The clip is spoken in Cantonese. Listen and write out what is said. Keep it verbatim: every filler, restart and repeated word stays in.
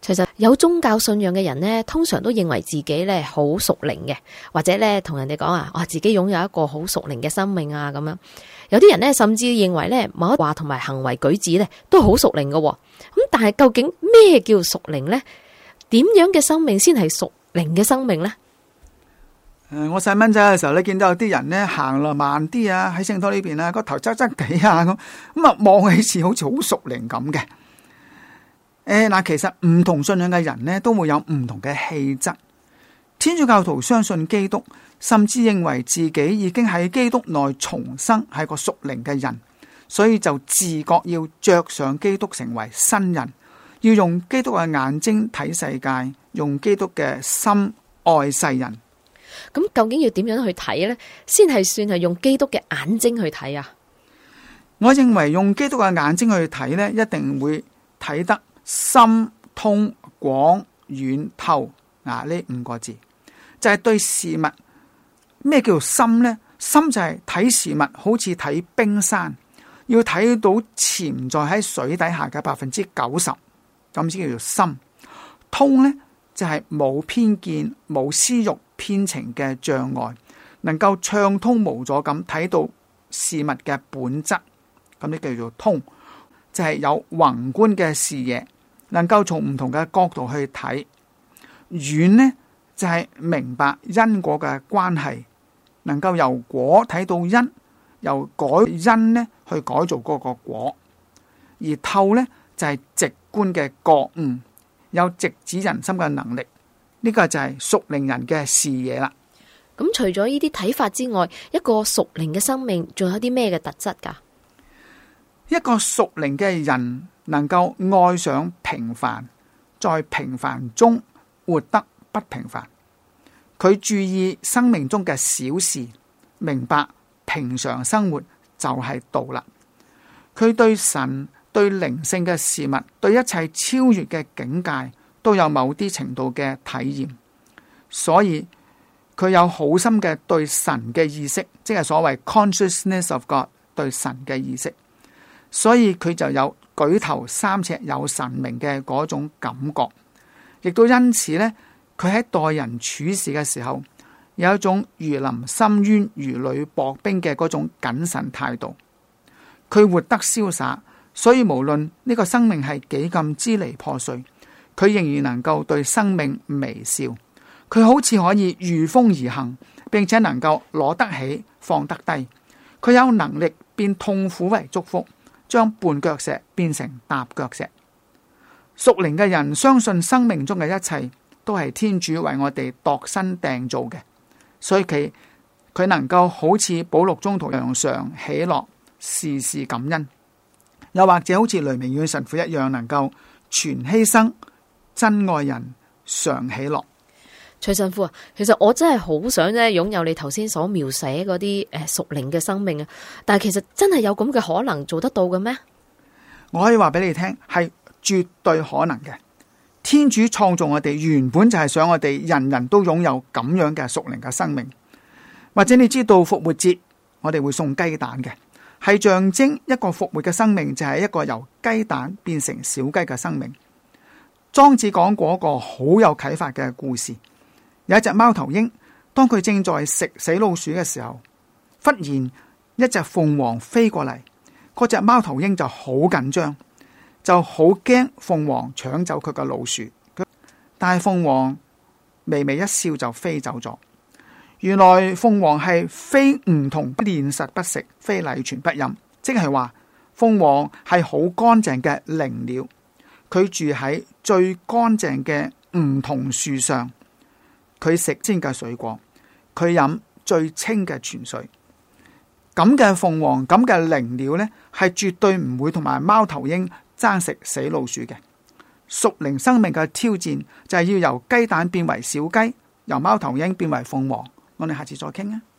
其實有宗教信仰嘅人呢，通常都認為自己咧好屬靈嘅，或者咧同人哋講啊，哇，自己擁有一個好屬靈嘅生命啊咁樣。有啲人呢，甚至認為咧某一話同埋行為舉止咧都好屬靈嘅。咁但係究竟咩叫屬靈呢？點樣嘅生命先係屬靈嘅生命呢？ 誒，我細蚊仔嘅時候咧，見到有啲人咧行落慢啲啊，喺聖堂呢邊啊，個頭側側地啊咁，咁啊望起似好似好屬靈咁嘅。誒，嗱，其實唔同信仰嘅人呢，都會有唔同嘅氣質。天主教徒相信基督，甚至認為自己已經喺基督內重生，係個屬靈嘅人，所以就自覺要着上基督，成為新人，要用基督嘅眼睛睇世界，用基督嘅心愛世人。 咁究竟要點樣去睇呢？先係算係用基督嘅眼睛去睇啊？ 我認為用基督嘅眼睛去睇呢，一定會睇得深、通、廣、遠、透啊！呢五個字就係對事物。咩叫深呢？深就係睇事物好似睇冰山，要睇到潛在喺水底下嘅百分之九十，咁先叫做深。通呢就係冇偏見、冇私欲偏情嘅障礙，能夠暢通無阻咁睇到事物嘅本質，咁呢叫做通。就係有宏觀嘅視野，能夠從唔同嘅角度去睇。遠呢就係明白因果嘅關係，能夠由果睇到因，由改因呢去改造嗰個果。而透呢就係直觀嘅覺悟，有直指人心嘅能力。呢個就係屬靈人嘅視野啦。 咁除咗呢啲睇法之外，一個屬靈嘅生命仲有啲咩嘅特質噶？ 一個屬靈嘅人能夠愛上平凡，在平凡中活得不平凡。佢注意生命中嘅小事，明白平常生活就係道啦。佢對神、對靈性嘅事物、對一切超越嘅境界都有某啲程度嘅體驗，所以佢有好深嘅對神嘅意識，即係所謂 consciousness of God， 對神嘅意識。所以佢就有舉頭三尺有神明嘅嗰種感覺，亦都因此呢，佢喺待人處事嘅時候，有一種如臨深淵、如履薄冰嘅嗰種謹慎態度。佢活得瀟灑，所以無論呢個生命係幾咁支離破碎，佢仍然能夠對生命微笑。佢好似可以御風而行，並且能夠攞得起放得低。佢有能力變痛苦為祝福，將絆腳石變成踏腳石。屬靈嘅人相信生命中嘅一切都係天主為我哋度身訂造嘅，所以佢佢能夠好似保祿宗徒常常喜樂，事事感恩，又或者好似雷明遠神父一樣，能夠全犧牲，真愛人，常喜樂。 徐神父啊，其實我真係好想咧擁有你頭先所描寫嗰啲誒屬靈嘅生命啊，但係其實真係有咁嘅可能做得到嘅咩？ 我可以話俾你聽，係絕對可能嘅。天主創造我哋原本就係想我哋人人都擁有咁樣嘅屬靈嘅生命。或者你知道復活節我哋會送雞蛋嘅，係象徵一個復活嘅生命，就係一個由雞蛋變成小雞嘅生命。莊子講過一個好有啟發嘅故事。有一隻貓頭鷹，當佢正在食死老鼠嘅時候，忽然一隻鳳凰飛過嚟，嗰隻貓頭鷹就好緊張，就好驚鳳凰搶走佢嘅老鼠。但係鳳凰微微一笑就飛走咗。原來鳳凰係非梧桐煉實不食，非禮泉不飲，即係話鳳凰係好乾淨嘅靈鳥，佢住喺最乾淨嘅梧桐樹上。佢食鮮嘅水果，佢飲最清嘅泉水。咁嘅鳳凰，咁嘅靈鳥呢，係絕對唔會同埋貓頭鷹爭食死老鼠嘅。屬靈生命嘅挑戰就係要由雞蛋變為小雞，由貓頭鷹變為鳳凰。我哋下次再傾啊！